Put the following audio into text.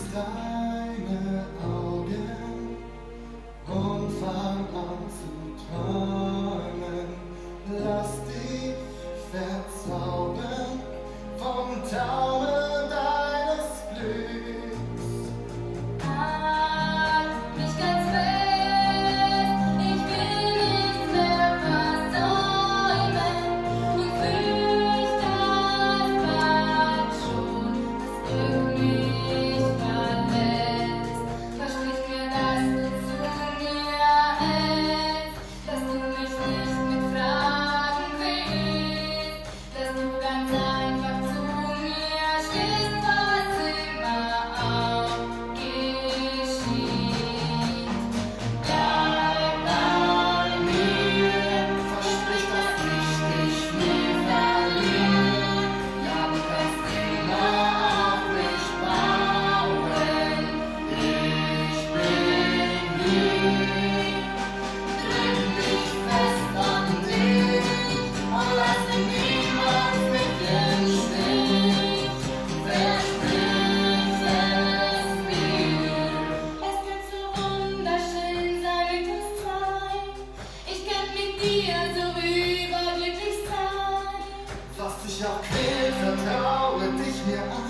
deine Augen und fang an zu träumen. Lass dich verzaubern vom Taumel deines Glücks. Halt mich ganz fest, ich will nichts mehr versäumen und fürchte bald schon, dass Glück mich verlässt. Versprich mir, dass du zu mir hältst, dass du mich nicht mit Fragen quälst, dass du ganz einfach zu mir stehst, was immer auch geschieht. Bleib bei mir, Versprich, dass ich dich nie verliere. Ja, du kannst immer auf mich bauen. Ich bin hier. Drück mich fest an dich und lass mich niemals mit dir im Stich. Versprich es mir. es wird so wunderschön sein mit uns zwei. Ich kann mit dir so überglücklich sein. Was dich auch quält, vertraue dich mir an.